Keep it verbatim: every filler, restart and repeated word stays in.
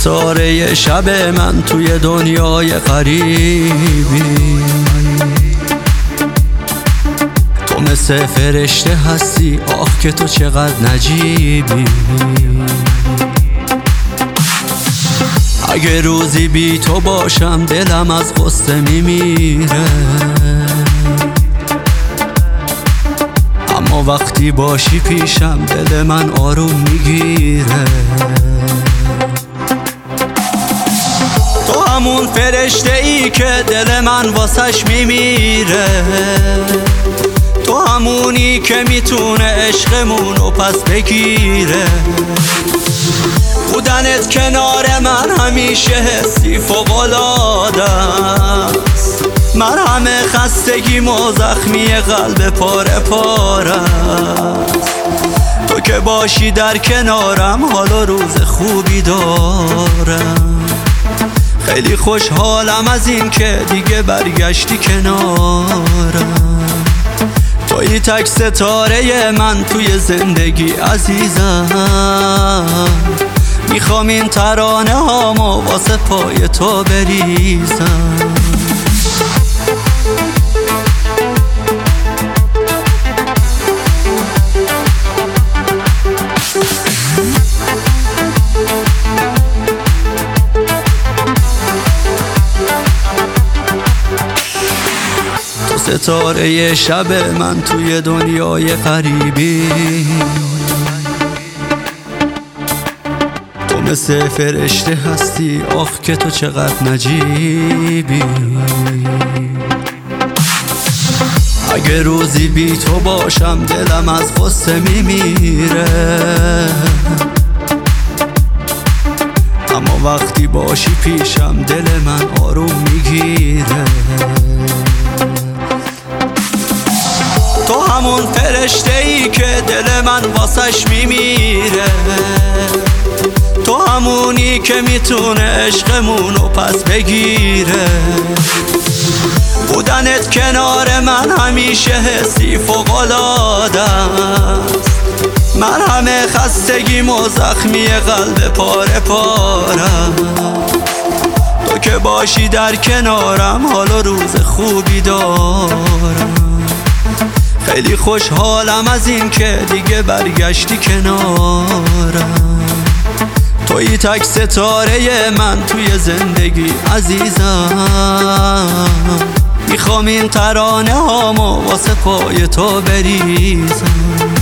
ستاره شب من توی دنیای غریبی، تو مثل فرشته هستی، آخ که تو چقدر نجیبی. اگه روزی بی تو باشم دلم از غصه میمیره، اما وقتی باشی پیشم دل من آروم میگیره. تو همون فرشته ای که دل من واسش میمیره، تو همونی که میتونه عشقمونو پس بگیره. بودنت کنار من همیشه حسی فوق‌العاده است، من همه خستگیم و زخمی قلب پاره پاره است. تو که باشی در کنارم حال و روز خوبی دارم، خیلی خوشحالم از این که دیگه برگشتی کنارم. توی تک ستاره من توی زندگی عزیزم، میخوام این ترانه هامو واسه پای تو بریزم. تو ستاره شب من توی دنیای غریبی، تو مثل فرشته هستی، آخ که تو چقدر نجیبی. اگه روزی بی تو باشم دلم از غصه میمیره، اما وقتی باشی پیشم دل من آروم میگیره. تو همون فرشته ای که دل من واسش میمیره، تو همونی که میتونه عشقمونو پس بگیره. بودنت کنار من همیشه حسی فوق‌العاده است، من همه خستگیم و زخمی قلب پاره پاره. تو که باشی در کنارم حال و روز خوبی دارم، خیلی خوشحالم از این که دیگه برگشتی کنارم. توی تک ستاره من توی زندگی عزیزم، میخوام این ترانه هامو واسه پای تو بریزم.